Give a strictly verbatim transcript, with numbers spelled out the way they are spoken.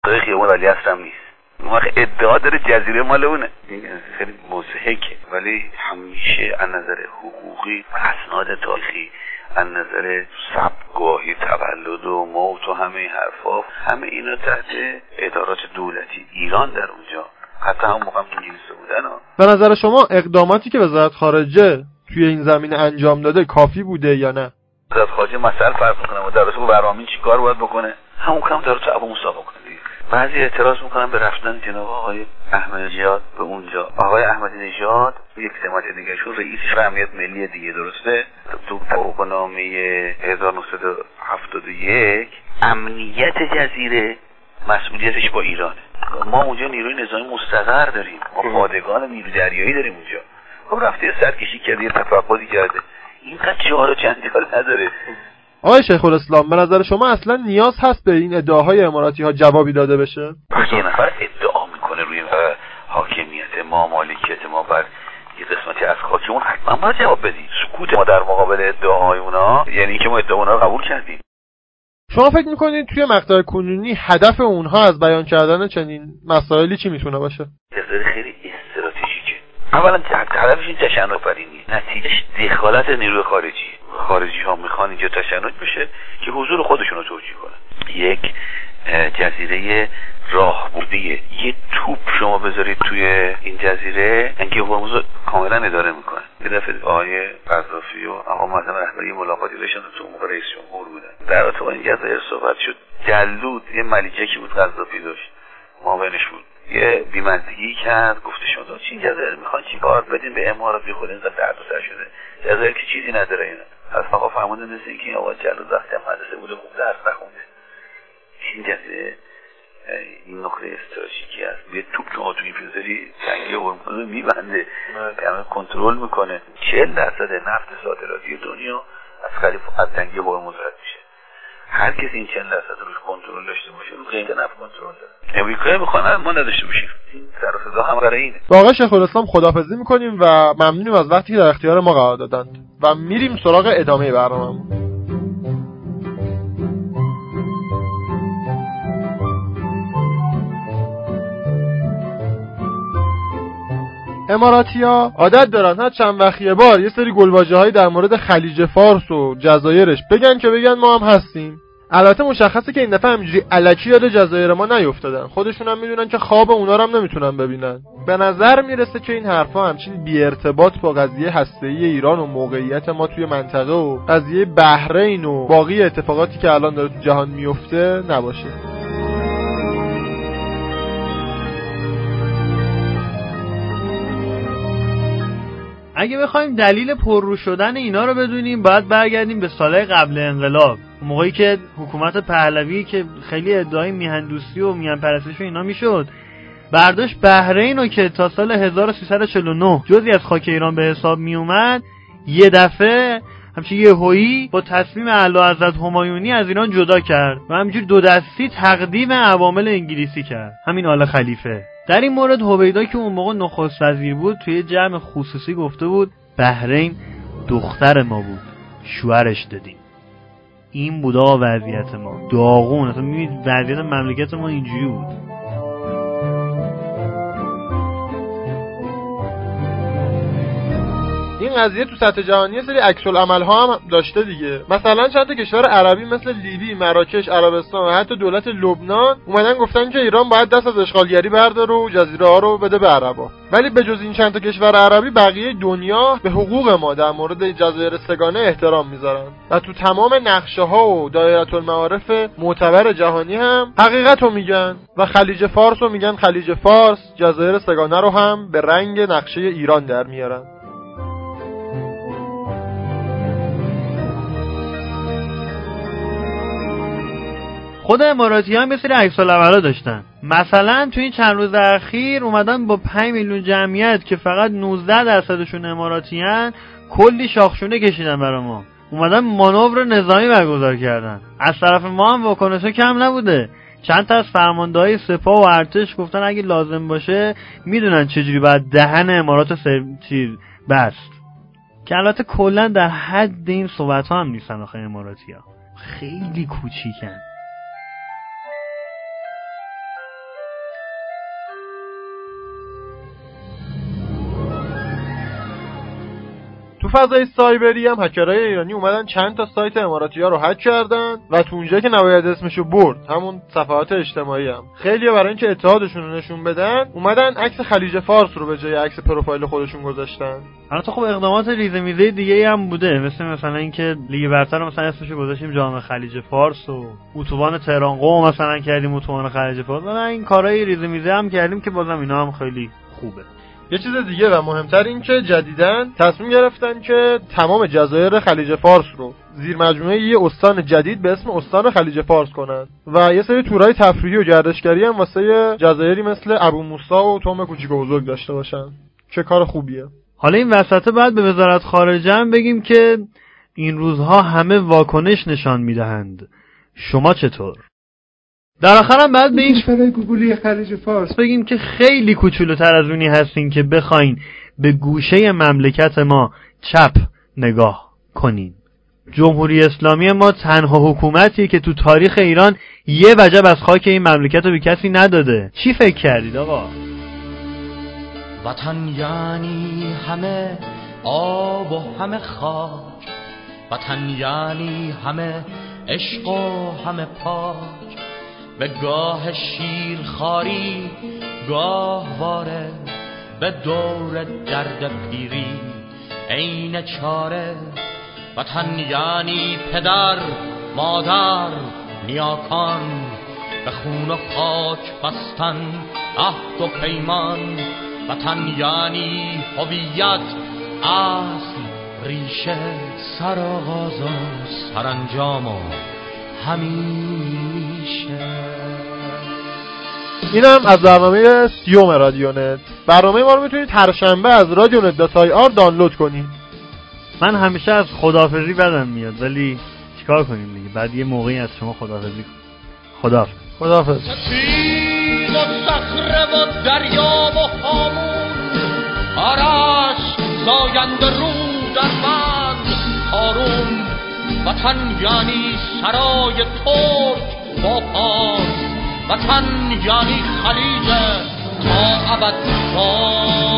تو خیابون ولی اصلا نیست. ما ادعا داره جزیره مال اونه. این خیلی مضحکه، ولی همیشه از نظر حقوقی و اسناد تاریخی، از نظر سبگاهی تولد و موت و همه حرفا، همه اینا تحت ادارات دولتی ایران در اونجا، حتی هم موقع انگلیسی بودن ها. به نظر شما اقداماتی که وزارت خارجه توی این زمینه انجام داده کافی بوده یا نه؟ وزارت خارجه مسئله فرق میکنه و در رابطه با برامین چی کار باید بکنه؟ همون کام در رابطه ابو موسی بکنه. بعضی اعتراض میکنن به رفتن جناب آقای احمدی نژاد به اونجا. آقای احمدی نژاد یک سمت دیگه شو رئیس امنیت ملی دیگه، درسته؟ تو توافقنامه هزار و نهصد و هفتاد و یک امنیت جزیره مسئولیتش با ایرانه. ما اونجا نیروی نظامی مستقر داریم، ما پادگان نیروی دریایی داریم اونجا. خب رفته سرکشی کرده، یه تفقدی کرده، اینقدر جار و جنجال نداره. آقای شیخ الاسلام، به نظر شما اصلا نیاز هست به این ادعاهای اماراتی ها جوابی داده بشه؟ یه نفر ادعا میکنه روی حاکمیت ما، مالکیت ما بر یه قسمتی از خاکمون، حتما باید جواب بدیم. سکوت ما در مقابل ادعاهای اونا یعنی اینکه ما ادعا اونا رو قبول کردیم. شما فکر میکنید توی مقطع کنونی هدف اونها از بیان کردن چنین مسائلی چی میتونه باشه؟ نظر خیلی استراتژیکه. اولا هدفشون تشنج‌آفرینی، نتیجهش دخالت نیروی خارجی. خارجی ها میخوان اینجا تشنج بشه که حضور خودشون رو توجیه کنن. یک جزیره راهبردیه، یه توپ شما بذارید توی این جزیره انگی هرمز کاملا اداره میکنه. یه دفعه آقای قذافی و آقا مثلا رهبری ملاقاتی داشتن تو موقع رئیس جمهور بودن، در رابطه با این جزایر صحبت شد. جلود یه ملیکه بود قذافی داشت، معاونش بود، یه بی‌مزگی کرد، گفته شما چی جزایر میخوان چی کار بدین به امارات، بی خود این درد سر شده، جزایر که چیزی نداره. اینا از آقا فرمودن مثل اینکه این آقا جلود وقتی مدرسه بوده خوب درس نخونده. این جزیره این نقطه استراتژیکی است. به توپ که آتونی بذاری تنگه هرمز رو میبنده، همه کنترل میکنه. چهل درصد نفت صادراتی دنیا از خلیج از تنگه هرمز رد میشه. هر کسی این چهل درصد روش کنترل داشته باشه رو قیمت نفت کنترل داره. امریکا میخواد ما نداشته باشیم. این سر و صدا هم برای اینه. با آقای شیخ الاسلام خداحافظی میکنیم و ممنونیم از وقتی که در اختیار ما قرار دادن و میریم سراغ ادامه برنامه‌مون. اماراتی‌ها عادت دارن هر چند وقت یه بار یه سری گلواژه‌هایی در مورد خلیج فارس و جزایرش بگن که بگن ما هم هستیم. البته مشخصه که این دفعه همینجوری الکی یاد جزایر ما نیافتادن، خودشون هم میدونن که خواب اونا رو هم نمیتونن ببینن. به نظر میرسه که این حرفا همچین بی ارتباط با قضیه هسته‌ای ایران و موقعیت ما توی منطقه و قضیه بحرین و باقی اتفاقاتی که الان داره تو جهان میفته نباشه. اگه بخوایم دلیل پررو شدن اینا رو بدونیم باید برگردیم به سالهای قبل انقلاب، موقعی که حکومت پهلوی که خیلی ادعای میهندوستی و میهن پرستش و اینا میشد، برداشت بحرین رو که تا سال هزار و سیصد و چهل و نه جزئی از خاک ایران به حساب می اومد، یه دفعه همچین یهویی با تصمیم اعلیحضرت همایونی از ایران جدا کرد و همینجور دو دستی تقدیم عوامل انگلیسی کرد، همین آل خلیفه. در این مورد هویدا که اون موقع نخست وزیر بود توی جمع خصوصی گفته بود بحرین دختر ما بود، شوهرش دادیم. این بود آقا وضعیت ما داغون. اصلا میبینید وضعیت مملکت ما اینجوری بود. این قضیه تو سطح جهانی سری عکس العمل ها هم داشته دیگه. مثلا چند تا کشور عربی مثل لیبی، مراکش، عربستان و حتی دولت لبنان اومدن گفتن که ایران باید دست از اشغالگری برداره و جزیره ها رو بده به عربا. ولی به جز این چند تا کشور عربی بقیه دنیا به حقوق ما در مورد جزایر سگانه احترام میذارن و تو تمام نقشه ها و دایره المعارف معتبر جهانی هم حقیقت رو میگن و خلیج فارس رو میگن خلیج فارس، جزایر سگانه رو هم به رنگ نقشه ایران در میارن. خود اماراتی هم یه سری عکس العملا داشتن. مثلا تو این چند روز اخیر اومدن با پنج میلیون جمعیت که فقط نوزده درصدشون اماراتی ان کلی شاخشونه کشیدن برای ما. اومدن مانور نظامی برگزار کردن. از طرف ما هم واکنشا کم نبوده. چند تا از فرماندهای سپاه و ارتش گفتن اگه لازم باشه میدونن چجوری باید دهن امارات چیز بست. که البته کلا در حد این صحبت ها هم نیستن آخه اماراتی‌ها. خیلی کوچیکن. تو فضای سایبری هم هکرهای ایرانی اومدن چند تا سایت اماراتی‌ها رو هک کردن و تو اونجا که نباید اسمشو برد، همون صفحات اجتماعی هم خیلی‌ها برای اینکه اتحادشون رو نشون بدن اومدن عکس خلیج فارس رو به جای عکس پروفایل خودشون گذاشتن. البته خب اقدامات ریزه میزه دیگه هم بوده، مثل مثلا اینکه لیگ برتر رو مثلا اسمشو گذاشتیم جام خلیج فارس و اتوبان تهران قم مثلا کردیم اتوبان خلیج فارس. مثلا این کارهای ریزه میزه هم کردیم که بازم اینا هم خیلی خوبه. یه چیز دیگه و مهمتر این که جدیداً تصمیم گرفتن که تمام جزایر خلیج فارس رو زیر مجموعه یه استان جدید به اسم استان خلیج فارس کنن و یه سری تورای تفریحی و گردشگری هم واسه جزایری مثل ابو موسی و توم کوچیک و بزرگ داشته باشن. چه کار خوبیه. حالا این وسطه بعد به وزارت خارجه هم بگیم که این روزها همه واکنش نشان میدهند. شما چطور؟ در آخر هم بعد به این کشورهای گوگلی خلیج فارس بگیم که خیلی کوچولوتر از اونی هستین که بخواین به گوشه مملکت ما چپ نگاه کنین. جمهوری اسلامی ما تنها حکومتیه که تو تاریخ ایران یه وجب از خاک این مملکت رو به کسی نداده. چی فکر کردید آقا؟ وطن یعنی همه آب و همه خاک، وطن یعنی همه عشق و همه پاک، به گاه شیر خاری گاه واره، به دور درد پیری عین چاره. وطن یعنی پدر مادر نیاکان، به خون و خاک بستن عهد و پیمان. وطن یعنی هویت اصل ریشه، سرآغاز و سرانجام و همیشه. اینم از برنامه سیوم رادیونت. برنامه ما رو میتونید هر شنبه از رادیونت دات آی آر دانلود کنید. من همیشه از خداحافظی بدم میاد ولی چیکار کنیم دیگه، بعد یه موقعی از شما خداحافظی کنیم. خداحافظ. خداحافظ. تیغ و صخره و دریا و هامون، آرش زاینده رو در بند هارون. وطن یعنی سرای ترک با پاس، وطن یعنی خلیج تا ابد باز.